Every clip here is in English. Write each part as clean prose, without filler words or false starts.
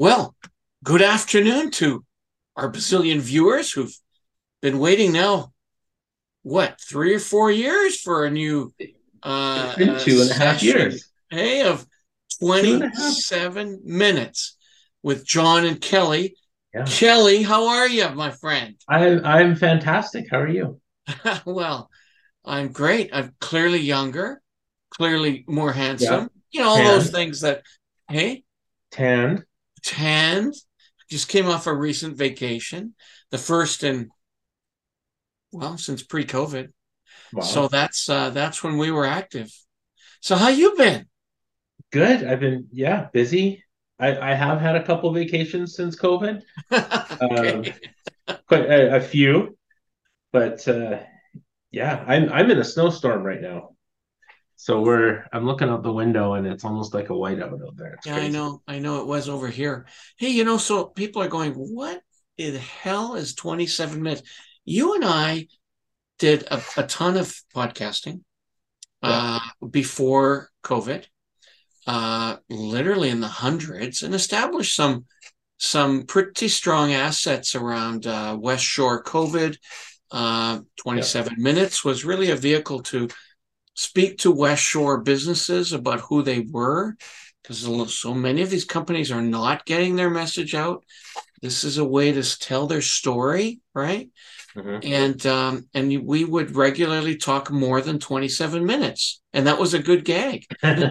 Well, good afternoon to our bazillion viewers who've been waiting now, what, 3 or 4 years for a new It's been two and a half session, years. hey, of Two and a half. 27 minutes with John and Kelly. Yeah. Kelly, how are you, my friend? I'm fantastic. How are you? Well, I'm great. I'm clearly younger, clearly more Yeah. handsome. All those Tanned. things that, hey, Tanned. tanned. Just came off a recent vacation, the first in since pre-COVID. So Wow. that's when we were active. So how you been? Good. I've been, yeah, busy. I have had a couple vacations since COVID. Um, Okay. quite a few, but yeah, I'm in a snowstorm right now. So I'm looking out the window and it's almost like a whiteout out there. It's Yeah, I crazy. know. I know it was over here. Hey, so people are going, what in the hell is 27 minutes? You and I did a ton of podcasting Yeah. uh, before COVID, literally in the hundreds, and established some pretty strong assets around West Shore COVID. Yeah. 27 minutes was really a vehicle to speak to West Shore businesses about who they were, because so many of these companies are not getting their message out. This is a way to tell their story, right? Hmm. And we would regularly talk more than 27 minutes, and that was a good gag,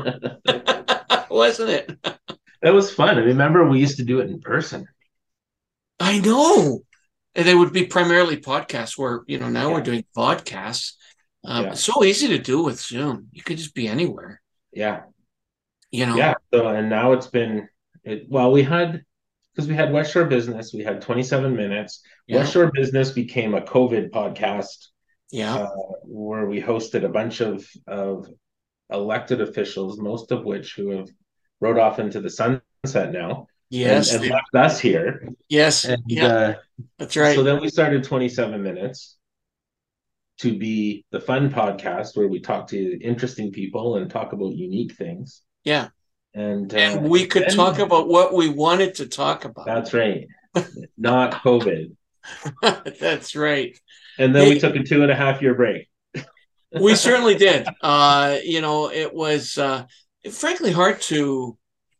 wasn't it? That was fun. I remember we used to do it in person. I know. And they would be primarily podcasts where, now we're Yeah. doing podcasts. Yeah. It's so easy to do with Zoom. You could just be anywhere, Yeah. you know? Yeah. So, and now well, because we had West Shore Business, we had 27 minutes. Yeah. West Shore Business became a COVID podcast Yeah. uh, where we hosted a bunch of elected officials, most of which who have rode off into the sunset now Yes. and left us here. Yes. And Yeah. That's so right. then we started 27 minutes to be the fun podcast where we talk to interesting people and talk about unique things. Yeah. And And we could talk then about what we wanted to talk about. that's right, not COVID. That's right. And then we Hey, took a 2.5 year break. we certainly did. It was frankly hard to,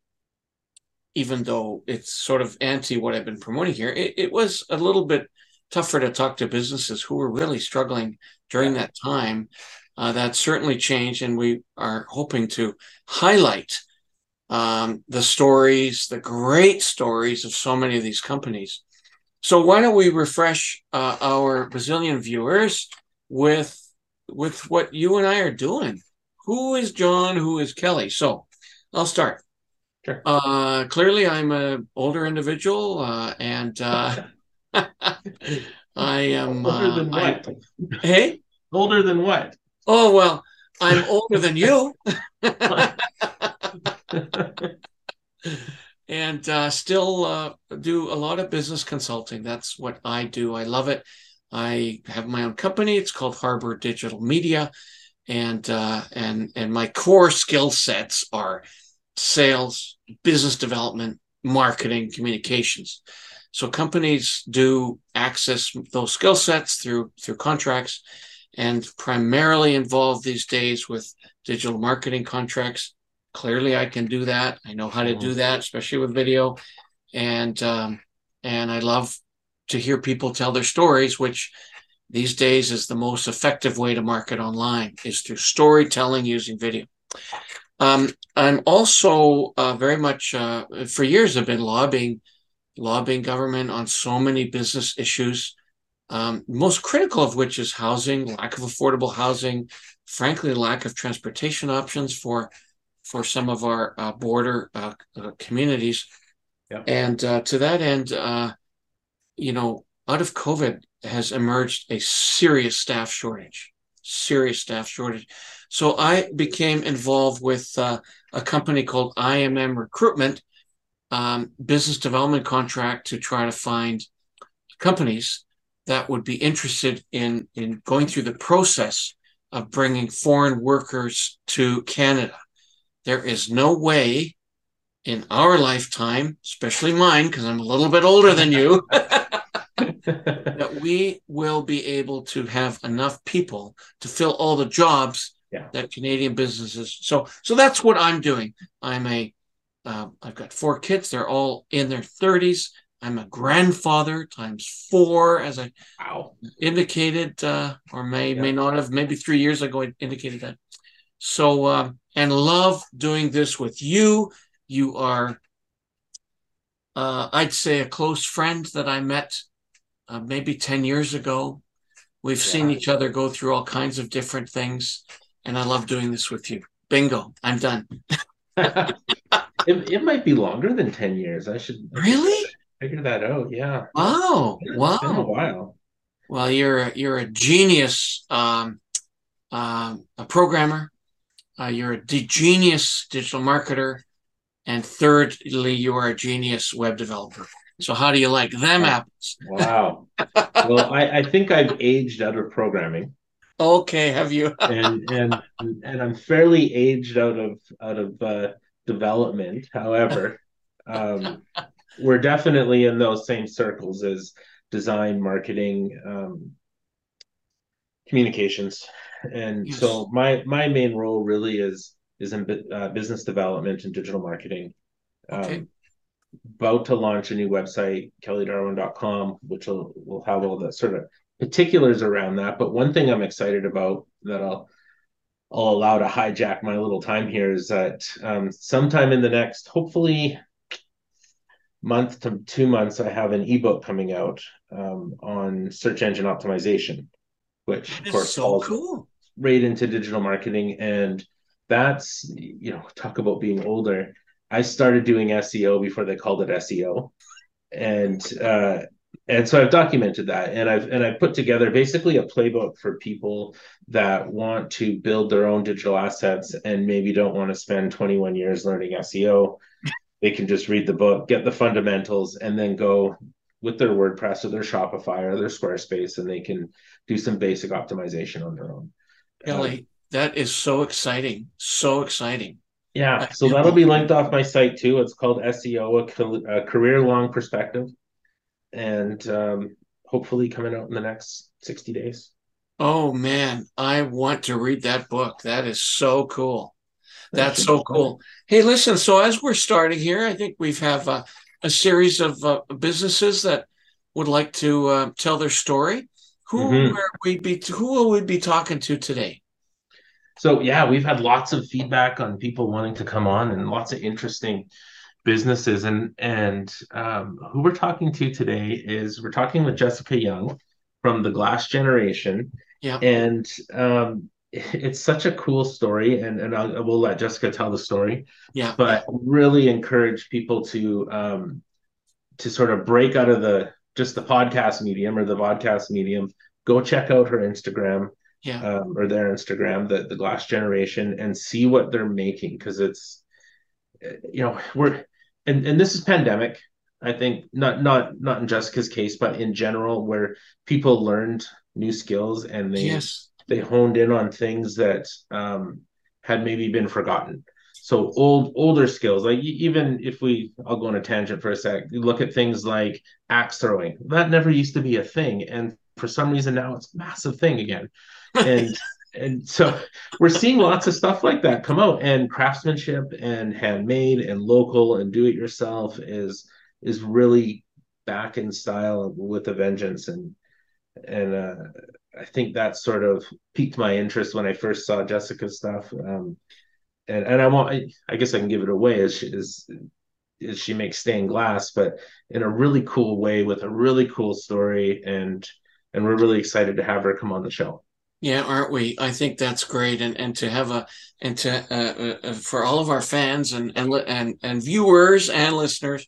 even though it's sort of anti what I've been promoting here, it was a little bit tougher to talk to businesses who were really struggling during Yeah. that time. That certainly changed, and we are hoping to highlight the stories, the great stories of so many of these companies. So why don't we refresh our Brazilian viewers with what you and I are doing? Who is John? Who is Kelly? So I'll start. Sure. Clearly, I'm an older individual, and I am. Older than I what? Hey. Older than what? Oh well, I'm older than you, and still do a lot of business consulting. That's what I do. I love it. I have my own company. It's called Harbor Digital Media, and my core skill sets are sales, business development, marketing, communications. So companies do access those skill sets through contracts, and primarily involved these days with digital marketing contracts. Clearly, I can do that. I know how to do Mhm. that, especially with video, and I love to hear people tell their stories, which these days is the most effective way to market online is through storytelling using video. I'm also very much for years I've been lobbying government on so many business issues. Most critical of which is housing, lack of affordable housing, frankly, lack of transportation options for some of our border communities. Yeah. And to that end, out of COVID has emerged a serious staff shortage. So I became involved with a company called IMM Recruitment, business development contract to try to find companies that would be interested in going through the process of bringing foreign workers to Canada. There is no way in our lifetime, especially mine, because I'm a little bit older than you, that we will be able to have enough people to fill all the jobs that Canadian businesses. So that's what I'm doing. I've got 4 kids. They're all in their 30s. I'm a grandfather times 4, as I indicated, or may not have. Maybe 3 years ago I indicated that. So and love doing this with you. You are, I'd say, a close friend that I met maybe 10 years ago. We've seen each other go through all kinds of different things, and I love doing this with you. Bingo, I'm done. It might be longer than 10 years. I should really figure that out. Yeah. Wow. It's been a while. Well, you're a genius, a programmer. You're a genius digital marketer, and thirdly, you are a genius web developer. So how do you like them apples? Wow. Well, I think I've aged out of programming. Okay, have you? and I'm fairly aged out of development. However, we're definitely in those same circles as design, marketing, communications, and so my main role really is in business development and digital marketing. Okay. About to launch a new website, kellydarwin.com, which will have all the sort of particulars around that. But one thing I'm excited about that I'll allow to hijack my little time here is that sometime in the next, hopefully, month to 2 months, I have an ebook coming out on search engine optimization, which of course so falls cool. right into digital marketing. And that's, talk about being older. I started doing SEO before they called it SEO, and so I've documented that, and I've put together basically a playbook for people that want to build their own digital assets and maybe don't want to spend 21 years learning SEO. They can just read the book, get the fundamentals, and then go with their WordPress or their Shopify or their Squarespace, and they can do some basic optimization on their own. Kelly, that is so exciting. So exciting. Yeah, so that'll be linked off my site too. It's called SEO, a career-long perspective, and hopefully coming out in the next 60 days. Oh man, I want to read that book. That is so cool. That's so cool. Hey, listen, so as we're starting here, I think we have a series of businesses that would like to tell their story. Who will we be talking to today? So yeah, we've had lots of feedback on people wanting to come on and lots of interesting businesses. And who we're talking to today is we're talking with Jessica Young from the Glass Generation. Yeah. And it's such a cool story, and I will let Jessica tell the story. Yeah. But really encourage people to sort of break out of the podcast medium or the vodcast medium. Go check out her Instagram, or their Instagram, the Glass Generation, and see what they're making, because it's, we're and this is pandemic. I think not in Jessica's case, but in general, where people learned new skills and they honed in on things that had maybe been forgotten. So older skills, like even if I'll go on a tangent for a sec. You look at things like axe throwing. That never used to be a thing, and for some reason now it's a massive thing again. And so we're seeing lots of stuff like that come out, and craftsmanship and handmade and local and do it yourself is really back in style with a vengeance. And I think that sort of piqued my interest when I first saw Jessica's stuff. And I guess I can give it away as she makes stained glass, but in a really cool way with a really cool story. And we're really excited to have her come on the show. Yeah, aren't we? I think that's great, and to have for all of our fans and viewers and listeners,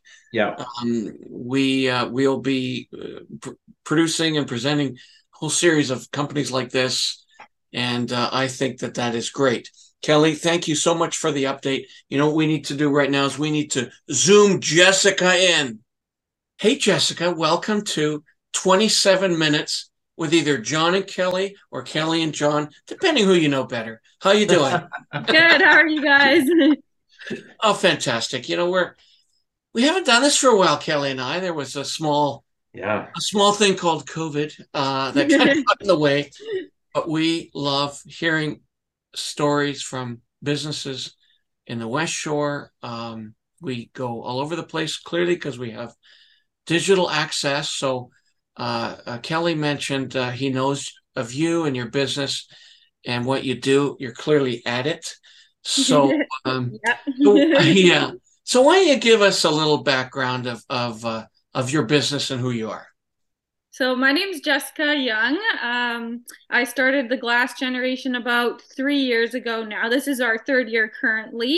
we'll be producing and presenting a whole series of companies like this, and I think that is great. Kelly, thank you so much for the update. You know what we need to do right now is we need to Zoom Jessica in. Hey, Jessica, welcome to 27 Minutes with either John and Kelly or Kelly and John, depending who you know better. How you doing? Good. How are you guys? Oh, fantastic. We haven't done this for a while, Kelly and I. There was Yeah. a small thing called COVID that kind of got in the way, but we love hearing stories from businesses in the West Shore. We go all over the place clearly because we have digital access. So Kelly mentioned he knows of you and your business and what you do. You're clearly at it. So, Yep. yeah. So why don't you give us a little background of your business and who you are? So my name's Jessica Young. I started the Glass Generation about 3 years ago now. This is our third year currently.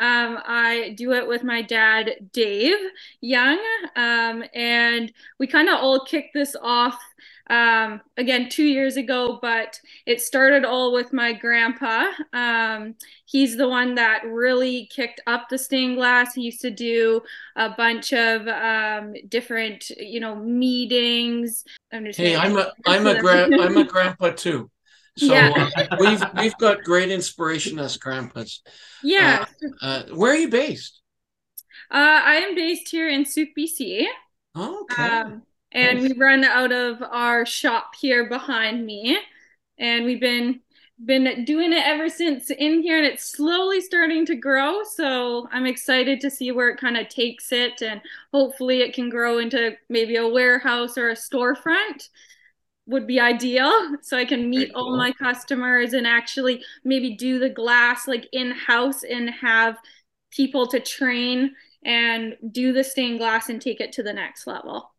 I do it with my dad, Dave Young, and we kind of all kicked this off again 2 years ago, but it started all with my grandpa. He's the one that really kicked up the stained glass. He used to do a bunch of different, meetings. I'm just Hey, saying. I'm a grandpa too. So Yeah. we've got great inspiration as grandpas. Yeah. Where are you based? I am based here in Souk, BC. Okay. And we Nice. run out of our shop here behind me. And we've been doing it ever since in here, and it's slowly starting to grow. So I'm excited to see where it kind of takes it, and hopefully it can grow into maybe a warehouse or a storefront would be ideal, so I can meet Very all cool. my customers and actually maybe do the glass like in-house and have people to train and do the stained glass and take it to the next level.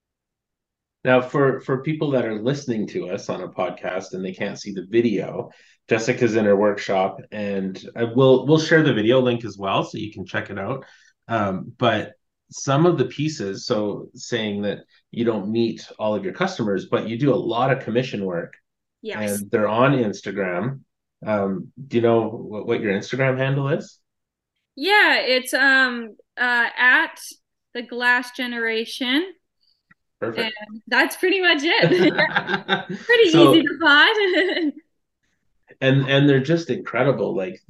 Now, for people that are listening to us on a podcast and they can't see the video, Jessica's in her workshop, and we'll share the video link as well, so you can check it out. But some of the pieces, so saying that you don't meet all of your customers, but you do a lot of commission work, Yes. and they're on Instagram. Do you know what your Instagram handle is? Yeah, it's at the Glass Generation, and Perfect. that's pretty much it. Pretty easy So, to find. and they're just incredible. Like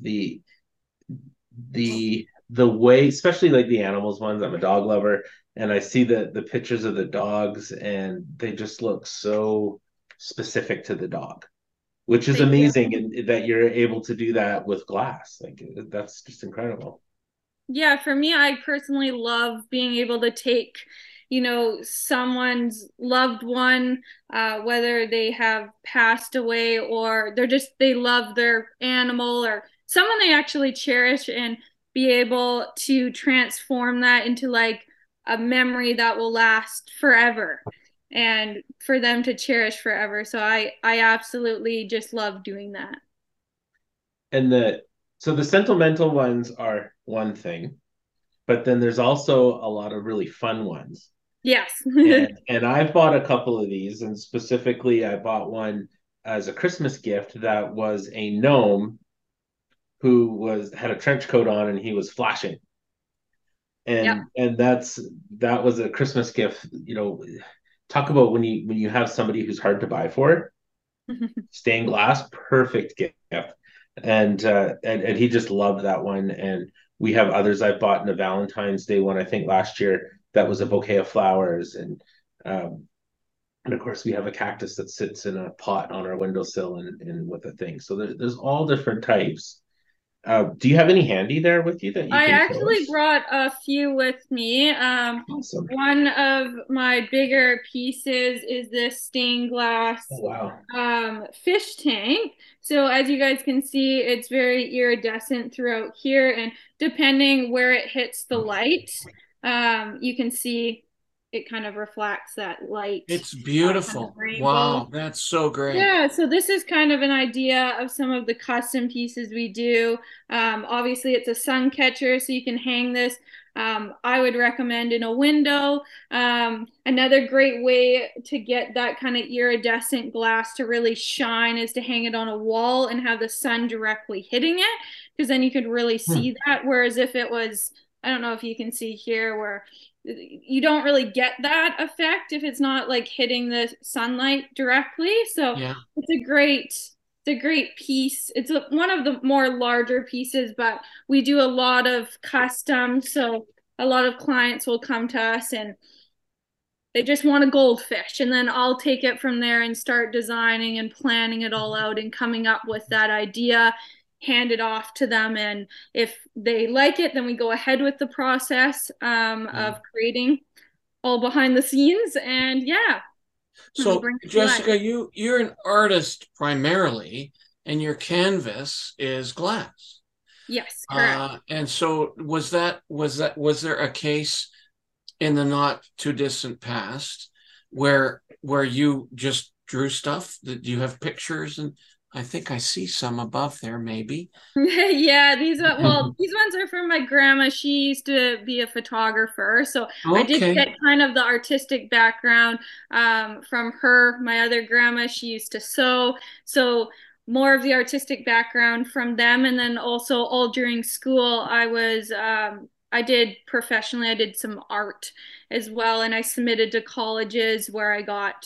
the way, especially like the animals ones. I'm a dog lover, and I see the pictures of the dogs, and they just look so specific to the dog, which is They do. amazing, and that you're able to do that with glass. Like that's just incredible. Yeah, for me, I personally love being able to take, someone's loved one, whether they have passed away or they love their animal or someone they actually cherish, and be able to transform that into like a memory that will last forever and for them to cherish forever. So I absolutely just love doing that. And the sentimental ones are one thing, but then there's also a lot of really fun ones. Yes. And I've bought a couple of these, and specifically I bought one as a Christmas gift that was a gnome who was had a trench coat on and he was flashing. Yep. And that was a Christmas gift. Talk about when you have somebody who's hard to buy for. Stained glass, perfect gift. And he just loved that one. And we have others I've bought in a Valentine's Day one, I think last year, that was a bouquet of flowers. And of course we have a cactus that sits in a pot on our windowsill and with a thing. So there's all different types. Do you have any handy there with you that you I can show actually us? brought a few with me. Awesome. One of my bigger pieces is this stained glass Oh, wow. fish tank. So as you guys can see, it's very iridescent throughout here, and depending where it hits the light, you can see it kind of reflects that light, It's kind of beautiful. rainbow. Wow, that's so great. Yeah, so this is kind of an idea of some of the custom pieces we do. Obviously, it's a sun catcher, so you can hang this. I would recommend in a window. Another great way to get that kind of iridescent glass to really shine is to hang it on a wall and have the sun directly hitting it, because then you could really Hmm. see that. Whereas if it was, I don't know if you can see here where you don't really get that effect if it's not like hitting the sunlight directly. So Yeah. it's a great piece. It's one of the more larger pieces, but we do a lot of custom. So a lot of clients will come to us and they just want a goldfish, and then I'll take it from there and start designing and planning it all out and coming up with that idea, hand it off to them, and if they like it, then we go ahead with the process of creating all behind the scenes, and yeah. So Jessica, you're an artist primarily, and your canvas is glass. Yes, correct. And so was there a case in the not too distant past where you just drew stuff? Do you have pictures? And I think I see some above there, maybe. Yeah, these ones are from my grandma. She used to be a photographer, so I did get kind of the artistic background from her. My other grandma, she used to sew, so more of the artistic background from them. And then also all during school, I did professionally, I did some art as well, and I submitted to colleges where I got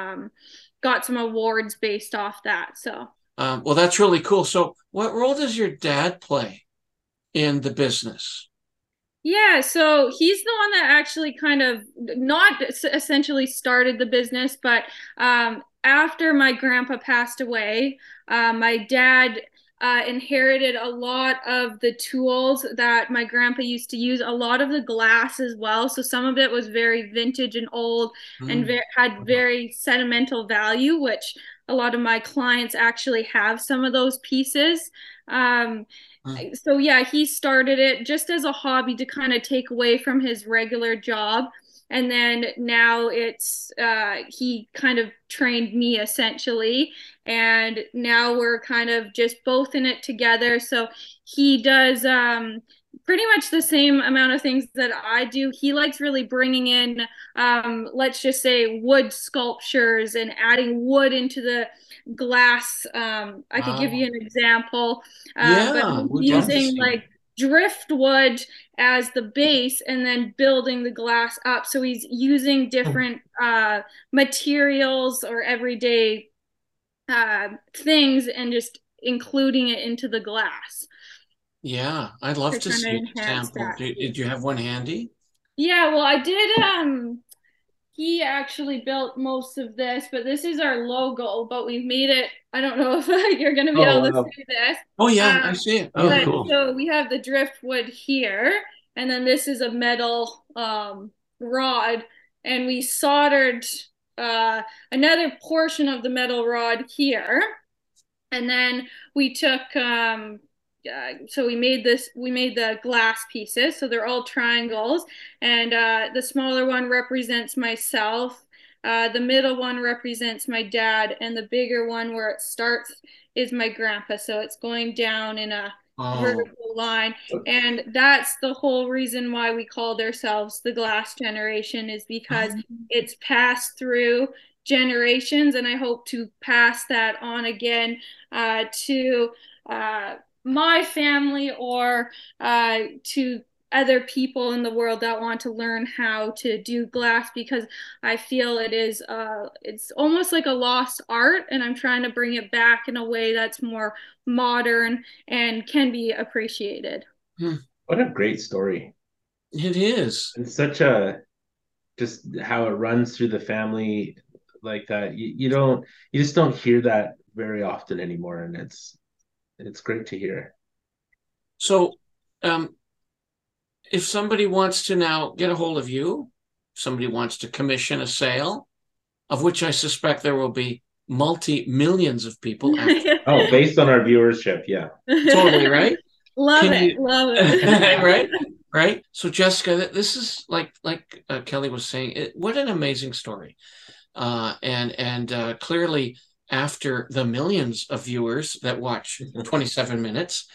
some awards based off that. So. Well, that's really cool. So what role does your dad play in the business? Yeah, so he's the one that actually kind of not essentially started the business, but after my grandpa passed away, my dad inherited a lot of the tools that my grandpa used to use, a lot of the glass as well. So some of it was very vintage and old and had very sentimental value, which a lot of my clients actually have some of those pieces. So yeah, he started it just as a hobby to kind of take away from his regular job. And then now he kind of trained me essentially. And now we're kind of just both in it together. So he does pretty much the same amount of things that I do. He likes really bringing in, let's just say, wood sculptures and adding wood into the glass. I could give you an example, but using like driftwood as the base and then building the glass up. So he's using different materials or everyday things and just including it into the glass. Yeah, I'd love to see an example. Did you have one handy? Yeah, well, I did. He actually built most of this, but this is our logo, but we've made it. I don't know if you're going to be able to see this. Oh, yeah, I see it. Oh, cool. So we have the driftwood here, and then this is a metal rod, and we soldered another portion of the metal rod here, and then we took so we made the glass pieces, so they're all triangles, and the smaller one represents myself, the middle one represents my dad, and the bigger one where it starts is my grandpa. So it's going down in a vertical line, and that's the whole reason why we called ourselves the Glass Generation, is because it's passed through generations, and I hope to pass that on again to my family or to other people in the world that want to learn how to do glass, because I feel it's almost like a lost art, and I'm trying to bring it back in a way that's more modern and can be appreciated. What a great story. It is. It's such just how it runs through the family like that. You just don't hear that very often anymore, and it's great to hear. So, if somebody wants to now get a hold of you, somebody wants to commission a sale, of which I suspect there will be multi-millions of people. Based on our viewership, yeah. Totally, right? Love it. Right. So Jessica, this is like Kelly was saying, what an amazing story. And clearly, after the millions of viewers that watch 27 minutes,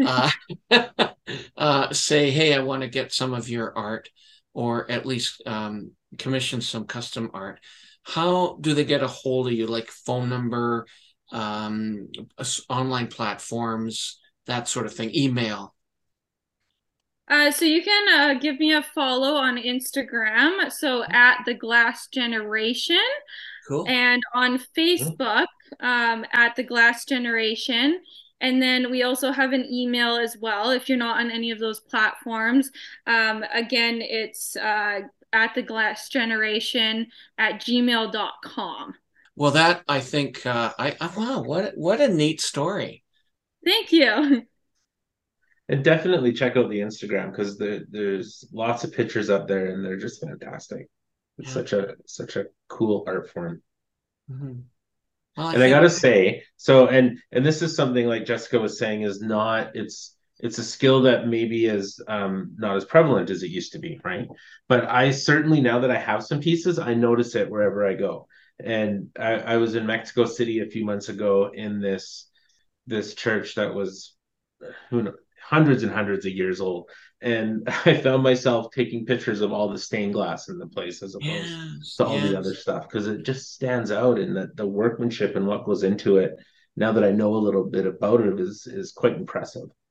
say, hey, I want to get some of your art, or at least commission some custom art. How do they get a hold of you? Like phone number, online platforms, that sort of thing, email? So you can give me a follow on Instagram, so at the Glass Generation. Cool. And on Facebook, at the Glass Generation. And then we also have an email as well if you're not on any of those platforms. Again, it's at the Glass Generation at gmail.com. Well, that I think wow, what a neat story. Thank you. And definitely check out the Instagram because there's lots of pictures up there and they're just fantastic. It's such a cool art form. Mm-hmm. Well, I gotta say, so and this is something like Jessica was saying is not it's a skill that maybe is not as prevalent as it used to be, right? But I certainly now that I have some pieces, I notice it wherever I go. And I was in Mexico City a few months ago in this church that was who knows, hundreds and hundreds of years old. And I found myself taking pictures of all the stained glass in the place as opposed to all the other stuff because it just stands out and the workmanship and what goes into it. Now that I know a little bit about it is quite impressive.